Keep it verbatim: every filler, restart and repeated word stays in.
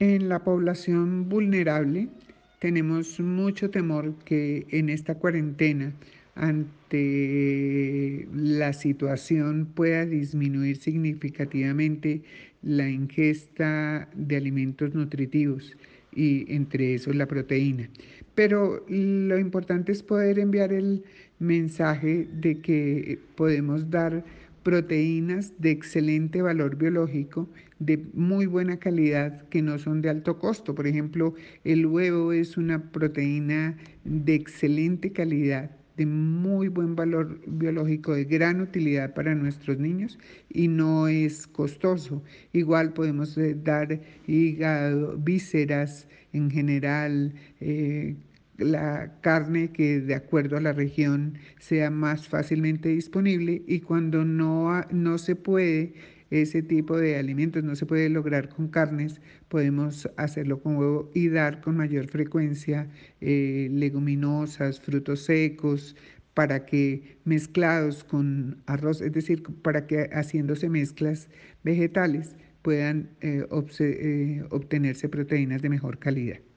En la población vulnerable tenemos mucho temor que en esta cuarentena, ante la situación, pueda disminuir significativamente la ingesta de alimentos nutritivos y entre esos la proteína. Pero lo importante es poder enviar el mensaje de que podemos dar proteínas de excelente valor biológico, de muy buena calidad, que no son de alto costo. Por ejemplo, el huevo es una proteína de excelente calidad, de muy buen valor biológico, de gran utilidad para nuestros niños y no es costoso. Igual podemos eh, dar hígado, vísceras en general, eh, la carne que de acuerdo a la región sea más fácilmente disponible, y cuando no, ha- no se puede ese tipo de alimentos, no se puede lograr con carnes, podemos hacerlo con huevo y dar con mayor frecuencia eh, leguminosas, frutos secos, para que mezclados con arroz, es decir, para que haciéndose mezclas vegetales puedan eh, obse- eh, obtenerse proteínas de mejor calidad.